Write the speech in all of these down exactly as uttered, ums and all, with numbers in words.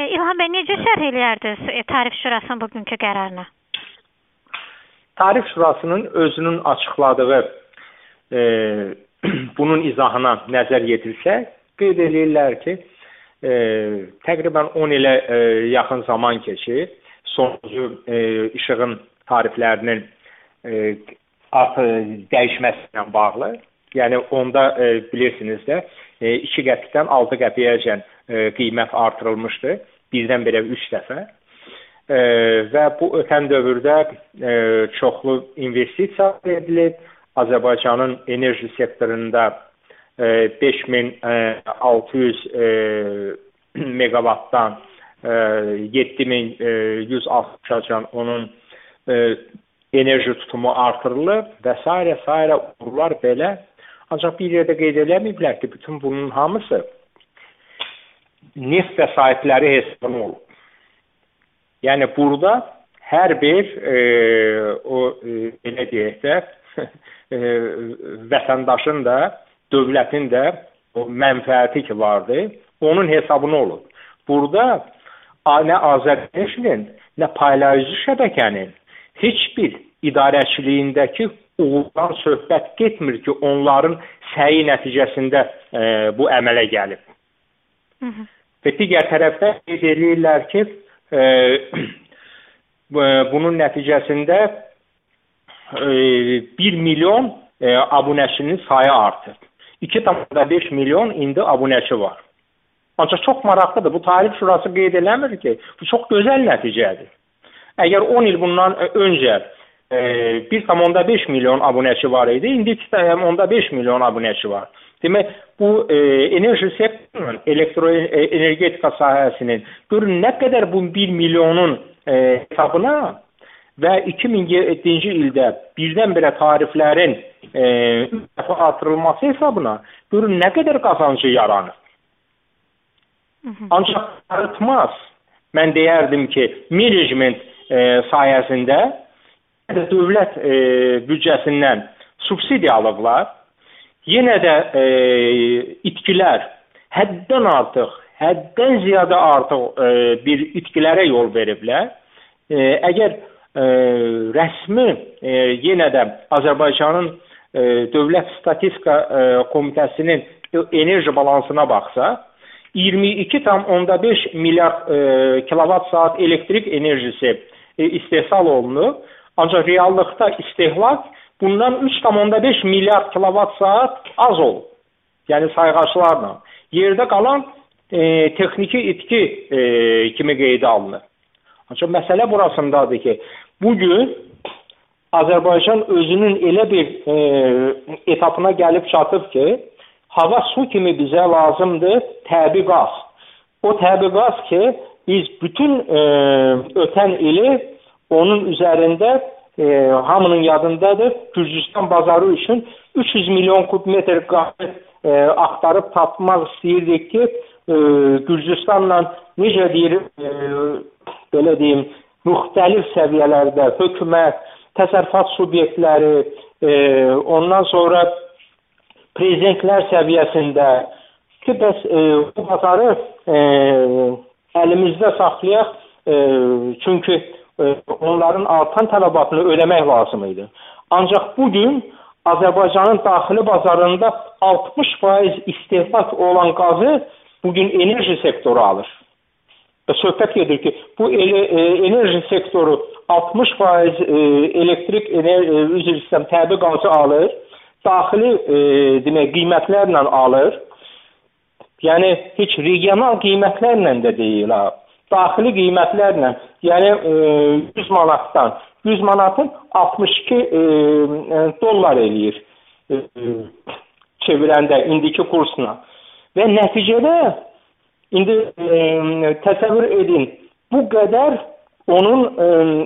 İlham bəy, necə şərh eləyərdiniz e, Tarif Şurasının bugünkü qərarına? Tarif Şurasının özünün açıqladığı e, bunun izahına nəzər yetirsək, qeyd edirlər ki, e, təqribən on ilə e, yaxın zaman keçir. Sonuncu e, işığın tariflərinin e, artıq dəyişməsinə bağlı. Yəni onda e, bilirsiniz də e, iki qəpikdən altı qəpiyəcən e, qiymət artırılmışdı. Birdən-birə üç dəfə. E, və bu ötən dövrdə e, çoxlu investisiya edilib. Azərbaycanın enerji sektorunda e, beş min altı yüz e, megawattdan e, yeddi min yüz altmışacan onun e, enerji tutumu artırılıb və s. s. uğurlar belə. Ancaq bir yerdə qeyd eləməyiblər ki, bütün bunun hamısı neft vəsaitləri hesabına olub. Yəni burada hər bir e, o e, elə deyək də e, vətəndaşın da, dövlətin də o mənfəəti ki vardı, onun hesabına olub. Burada nə Azərbaycanın, nə paylayıcı şəbəkənin heç bir idarəçiliyindəki uğurdan söhbət getmir ki, onların səyi nəticəsində e, bu əmələ gəlib. Hı -hı. Və digər tərəfdən qeyd edirlər ki, e, bunun nəticəsində e, bir milyon e, abunəçinin sayı artır. iki nöqtə beş milyon indi abunəçi var. Ancaq çox maraqlıdır. Bu Tarif Şurası qeyd eləmir ki, bu çox gözəl nəticədir. Əgər on il bundan öncə e, bir nöqtə beş milyon abunəçi var idi, indi iki nöqtə beş milyon abunəçi var. Demək, bu e, enerji sektorunun, elektroenergetika sahəsinin görün nə qədər bu bir milyonun e, hesabına və iki min yeddinci ildə birdən-birə tariflərin e, üç dəfə artırılması hesabına görün nə qədər qazancı yaranır. Hı -hı. Ancaq arıtmaz. Mən deyərdim ki, management e, sayəsində dövlət e, büdcəsindən subsidiya alıblar. Yenə də e, itkilər həddən artıq, həddən ziyadə artıq e, bir itkilərə yol veriblər. E, əgər e, rəsmi e, yenə də Azərbaycanın e, Dövlət Statistika e, Komitəsinin enerji balansına baxsa, iyirmi iki nöqtə beş milyard e, kilovat saat elektrik enerjisi e, istehsal olunub. Ancaq reallıqda istehlak bundan üç nöqtə beş milyard kilovat saat az olub. Yəni sayğaclarla. Yerdə qalan e, texniki itki e, kimi qeydə alınır. Ancaq məsələ burasındadır ki, bugün Azərbaycan özünün elə bir e, etapına gəlib çatıb ki, hava su kimi bizə lazımdır təbii qaz. O təbii qaz ki, biz bütün e, ötən ili onun üzərində e, hamının yadındadır, Gürcüstan bazarı üçün üç yüz milyon kubmetr qazı e, axtarıb tapmaq istəyirdik ki, e, Gürcüstanla necə deyir, e, belə deyim, müxtəlif səviyyələrdə hökumət, təsərrüfat subyektləri, e, ondan sonra prezidentlər səviyyəsində ki, bəs e, bu bazarı e, əlimizdə saxlayaq, e, çünki e, onların artan tələbatını ödəmək lazım idi. Ancaq bugün Azərbaycanın daxili bazarında altmış faiz istehlak olan qazı bugün enerji sektoru alır. Və söhbət gedir ki, bu ele, e, enerji sektoru altmış faiz e, elektrik enerji, e, üzr istəyirəm, təbii qazı alır. Daxili e, demək, qiymətlərlə alır. Yəni, heç regional qiymətlərlə də deyil. Ha. Daxili qiymətlərlə, yəni e, yüz manatdan, yüz manatın altmış iki e, dollar eləyir e, çevirəndə indiki kursuna. Və nəticədə, indi e, təsəvvür edin, bu qədər onun e,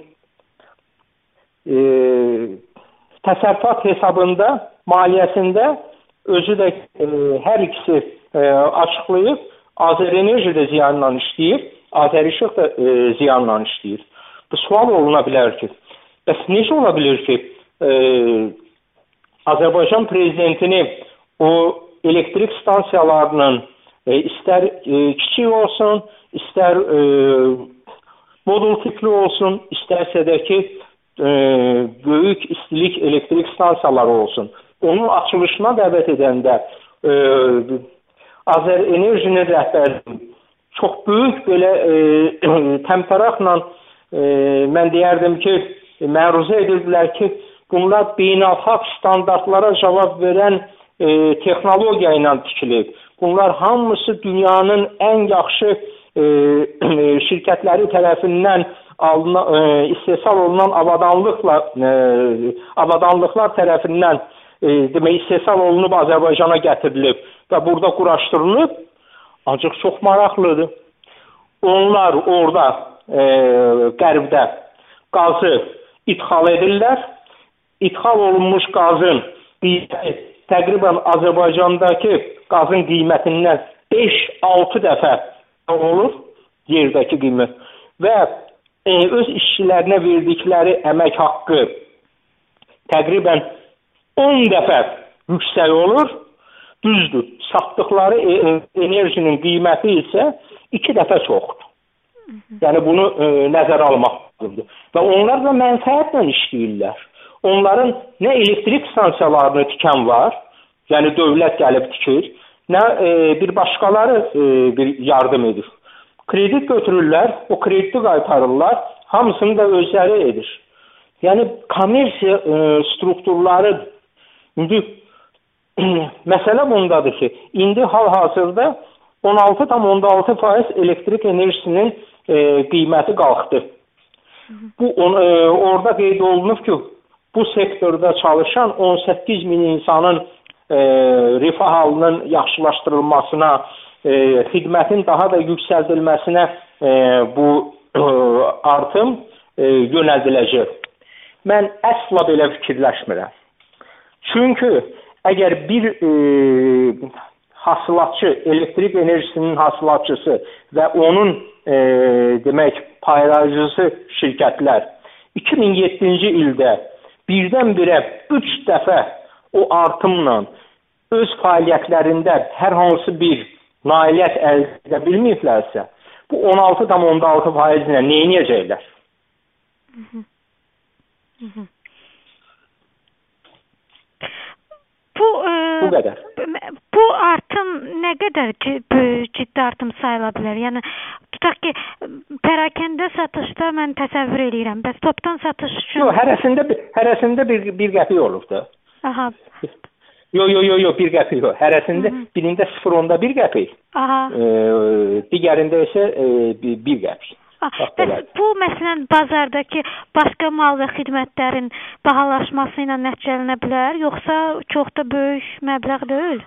e, təsərrüfat hesabında, maliyyəsində özü də e, hər ikisi e, açıqlayıb, Azərenerji də ziyanla işləyir, Azərişıq da e, ziyanla işləyir. Bu sual oluna bilər ki, bəs necə ola bilir ki, e, Azərbaycan prezidentini o elektrik stansiyalarının e, istər e, kiçik olsun, istər e, modul tipli olsun, istərsə də ki e, böyük istilik elektrik stansiyaları olsun. Onun açılışına dəvət edəndə e, Azər Enerjinin rəhbəri çox böyük belə e, təmtəraqla e, mən deyərdim ki, məruzə edirdilər ki, bunlar beynəlxalq standartlara cavab verən e, texnologiya ilə tikilib. Bunlar hamısı dünyanın ən yaxşı e, şirkətləri tərəfindən alına, e, istehsal olunan avadanlıqla e, avadanlıqlar tərəfindən e, demək istehsal olunub Azərbaycana gətirilib və burada quraşdırılıb. Ancaq çox maraqlıdır. Onlar orada e, qərbdə qazı ithal edirlər. İthal olunmuş qazın qiyməti təqribən Azərbaycandakı qazın qiymətindən beş altı dəfə olur yerdəki qiymət və e, öz işçilərinə verdikləri əmək haqqı təqribən on dəfə yüksək olur. Düzdür, satdıqları e, enerjinin qiyməti isə iki dəfə çoxdur. Yəni bunu e, nəzərə almaq lazımdır. Və onlar da mənfəətlə işləyirlər. Onların nə elektrik stansiyalarını tikən var, yəni dövlət gəlib tikir, nə e, bir başqaları e, bir yardım edir. Kredit götürürlər, o krediti qaytarırlar, hamısını da özləri edir. Yəni kommersiya e, strukturları, indi məsələ bundadır ki, indi hal-hazırda on altı tam on altı faiz elektrik enerjisinin e, qiyməti qalxdı. Bu on, e, orada qeyd olunub ki, bu sektorda çalışan on səkkiz min insanın e, rifah halının yaxşılaşdırılmasına, e, xidmətin daha da yüksəldilməsinə e, bu e, artım e, yönəldiləcək. Mən əsla belə fikirləşmirəm. Çünki əgər bir e, hasılatçı, elektrik enerjisinin hasılatçısı və onun e, demək paylayıcısı şirkətlər iki min yeddinci ildə birdən-birə üç dəfə o artımla öz fəaliyyətlərində hər hansı bir nailiyyət əldə edə bilməyiblərsə, bu on altı tam on altı faizlə nə edəcəklər? Bu, e, bu qədər. Bu artım nə qədər ciddi artım sayıla bilər? Yəni tutaq ki, pərakəndə satışda mən təsəvvür edirəm. Bəs topdan satış üçün? Yox, hərəsində hərəsində bir bir qəpik olur da. Aha. Yo yo yo yo bir qəpik yox. Hərəsində Hı-hı. birində sıfır onda bir qəpik. Aha. E, digərində isə e, bir, bir qəpik. Bəs bu məsələn bazardakı başqa mal və xidmətlərin bahalaşması ilə nəticələnə bilər, yoxsa çox da böyük məbləğ deyil?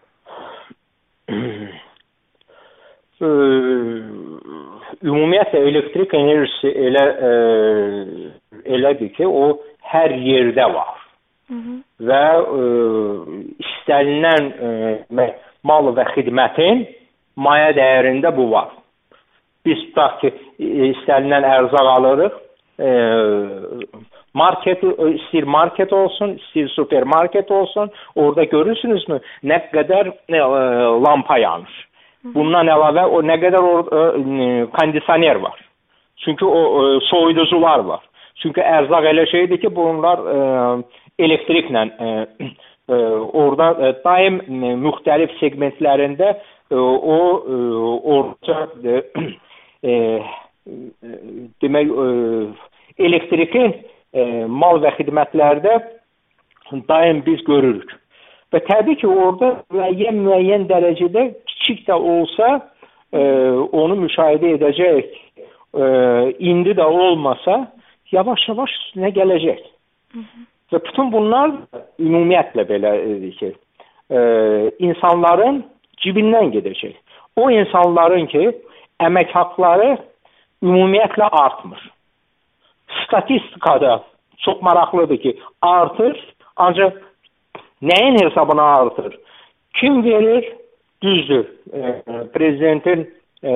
Ümumiyyətlə elektrik enerjisi elə e, elədir ki, o hər yerdə var. Hı -hı. Və e, istənilən e, mal və xidmətin maya dəyərində bu var. Biz tutaq ki, istənilən ərzaq alırıq, e, market, istəyir market olsun, istəyir supermarket olsun, orada görürsünüzmü nə qədər e, lampa yanır. Bundan əlavə o nə qədər or, e, kondisioner var. Çünki o e, soyuducular var. Çünki ərzaq elə şeydir ki, bunlar e, elektriklə e, e, orada e, daim e, müxtəlif segmentlərində e, o e, orta e, E, e, demək e, elektrikin e, mal və xidmətlərdə daim biz görürük. Və təbii ki, orada müəyyən müəyyən dərəcədə kiçik də olsa e, onu müşahidə edəcək. E, indi də olmasa yavaş-yavaş üstünə gələcək. Hı -hı. Və bütün bunlar ümumiyyətlə belə e, ki, e, insanların cibindən gedəcək. O insanların ki, əmək haqqları ümumiyyətlə artmır. Statistikada çox maraqlıdır ki, artır, ancaq nəyin hesabına artır? Kim verir? Düzdür. E, prezidentin e,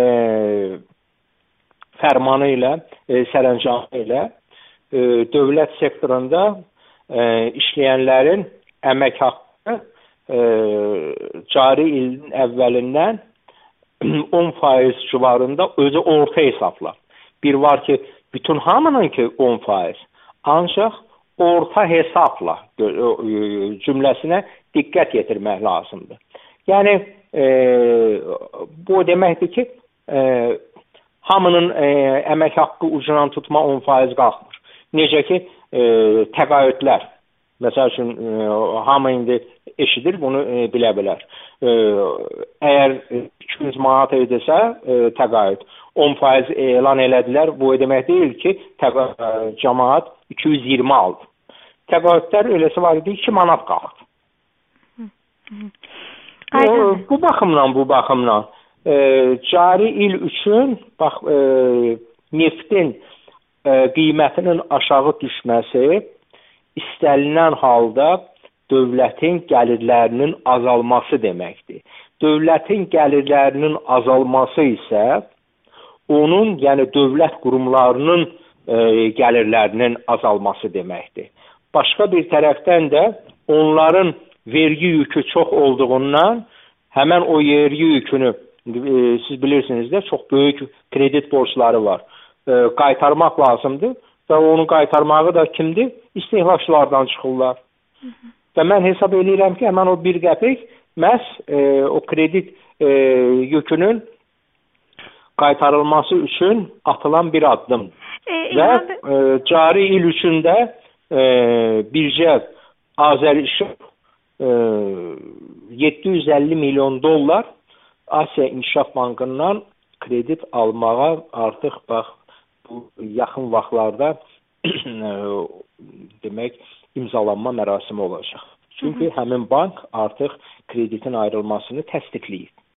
fərmanı ilə, e, sərəncamı ilə e, dövlət sektorunda e, işləyənlərin əmək haqqı e, cari ilin əvvəlindən on faiz civarında özü orta hesabla. Bir var ki bütün hamının ki on faiz. Ancaq orta hesabla cümləsinə diqqət yetirmək lazımdır. Yəni e, bu deməkdir ki, e, hamının e, əmək haqqı ucundan tutma on faiz qalxmır. Necə ki, e, təqaüdlər. Məsəl üçün, e, hamı indi eşidir, bunu e, bilə bilər. E, əgər iki yüz manat edirsə e, təqaüd, on faiz elan elədilər, bu demək deyil ki, təqaüd, cəmaat iki yüz iyirmi aldı. Təqaüdlər eləsi var idi, iki manat qalxdı. O, bu baxımdan, bu baxımdan e, cari il üçün bax, e, neftin e, qiymətinin aşağı düşməsi istənilən halda dövlətin gəlirlərinin azalması deməkdir. Dövlətin gəlirlərinin azalması isə onun, yəni dövlət qurumlarının e, gəlirlərinin azalması deməkdir. Başqa bir tərəfdən də onların vergi yükü çox olduğundan həmən o vergi yükünü e, siz bilirsiniz də çox böyük kredit borçları var. E, qaytarmaq lazımdır və onu qaytarmağı da kimdir? İstehlakçılardan çıxırlar. Hı -hı. Və mən hesab edirəm ki, həmən o bir qəpik məhz e, o kredit e, yükünün qaytarılması üçün atılan bir addım. E, və e, cari il üçündə e, bircə Azərişıq e, yeddi yüz əlli milyon dollar Asiya İnkişaf Bankından kredit almağa artıq bax bu yaxın vaxtlarda demək imzalanma mərasimi olacaq. Çünki hı -hı. həmin bank artıq kreditin ayrılmasını təsdiqləyib.